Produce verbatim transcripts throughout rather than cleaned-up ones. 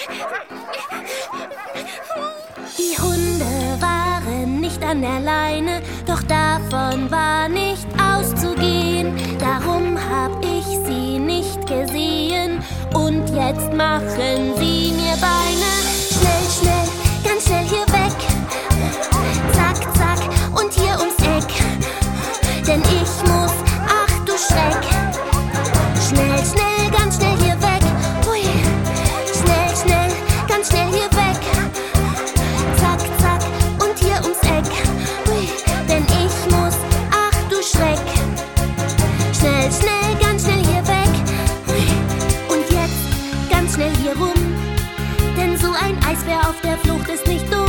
Die Hunde waren nicht an der Leine, doch davon war nicht auszugehen. Darum hab ich sie nicht gesehen und jetzt machen sie mir Beine. Schnell, schnell, ganz schnell hier weg. Zack, zack und hier ums Eck. Denn ich muss, ach du Schreck. Schnell, schnell, ganz schnell hier weg. Hui. Schnell, schnell, ganz schnell hier weg. Zack, zack und hier ums Eck. Hui. Denn ich muss, ach du Schreck. Schnell, schnell, ganz schnell hier weg. Hui. Und jetzt ganz schnell hier rum. Denn so ein Eisbär auf der Flucht ist nicht dumm.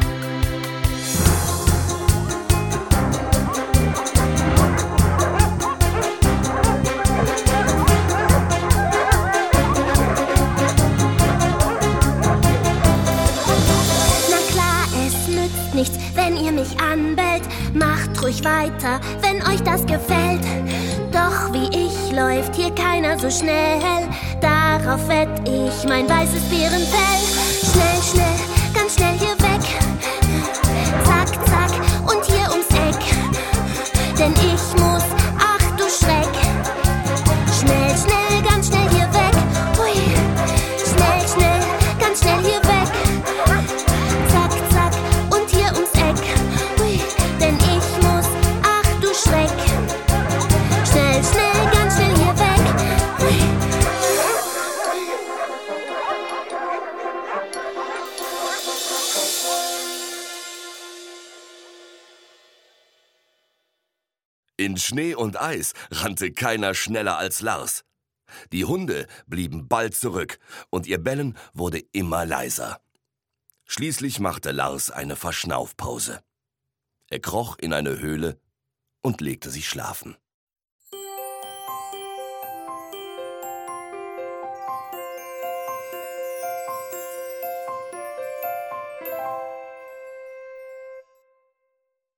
Nichts, wenn ihr mich anbellt, macht ruhig weiter, wenn euch das gefällt. Doch wie ich läuft hier keiner so schnell, darauf wett ich mein weißes Bärenfell. Schnell, schnell, ganz schnell hier weg. Zack, zack und hier ums Eck. Denn ich muss, ach du Schreck. Schnell, schnell, ganz schnell hier weg. Hui. Schnell, schnell, ganz schnell hier weg. In Schnee und Eis rannte keiner schneller als Lars. Die Hunde blieben bald zurück und ihr Bellen wurde immer leiser. Schließlich machte Lars eine Verschnaufpause. Er kroch in eine Höhle und legte sich schlafen.